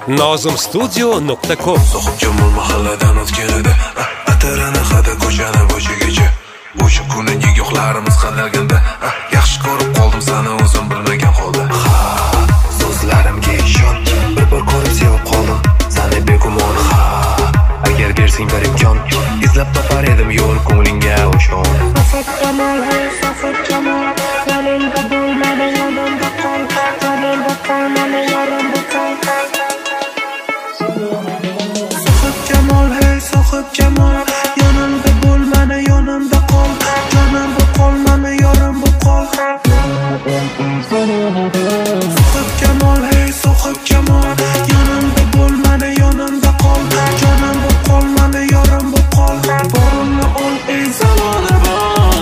nozimstudio.com. So'qib jamol mahalladan o'tgan edi, atarini hadi ko'chani bo'shigacha. O'sha kuni nigohlarimiz qadalganda, yaxshi ko'rib qoldim seni o'zim bilmagan holda. So'zlarimga ishon, bir ko'rib sevib qoldim seni begumon. Agar bersang bir imkon, izlab topar edim yo'l ko'nglingga o'shon. Safet jamol, safet jamol, yonimda bo'lmadi, yonimda qol, yonimda qolmadi, yonimda qol. Safet jamol, safet jamol, yonimda bo'lmadi, yonimda qol, yonimda qolmadi, yonimda qol. Safet jamol, safet jamol, yonimda bo'lmadi, yonimda qol, yonimda qolmadi, yonimda qol. Borimni ol, ey zamona bor.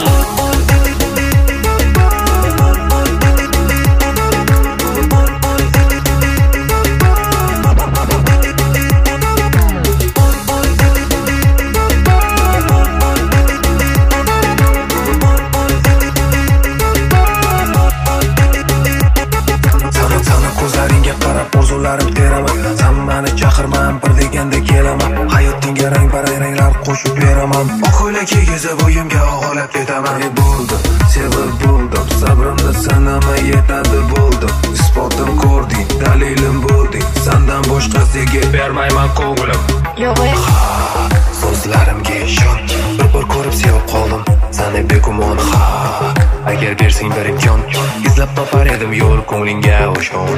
Orzularim teraman, sen meni chaqirman, bir deganda kelaman. Hayotingga rang-barang ranglar qo'shib beraman. Oq ko'ylakka keza bo'yimga og'alab ketaman. Bo'ldim, sevib bo'ldim, sabrimni sanamay yetadi bo'ldim. Isbotim ko'rding, dalilim bo'lding, sendan boshqasiga bermayman ko'nglim. Yo'q, so'zlarimga ishon, bir ko'rib sevib qoldim seni begumon. Agar bersang bir imkon, izlab topar edim yo'l ko'nglingga o'shon.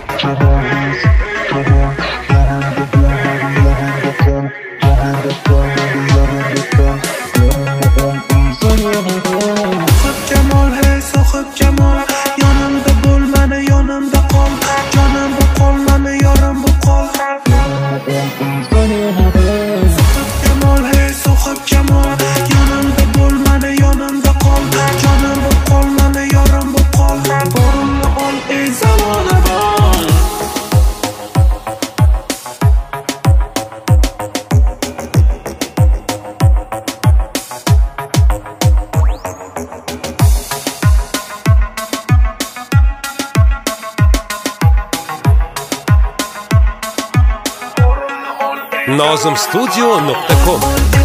Jamol, so'qib jamol, yonimda bo'lmadi, yonimda qol, yonimda qolmadi, yonimda qol. Jamol, so'qib jamol, yonimda bo'lmadi, yonimda qol, yonimda qolmadi, yonimda qol. Borimni ol, ey zamona bor. nozimstudio.com.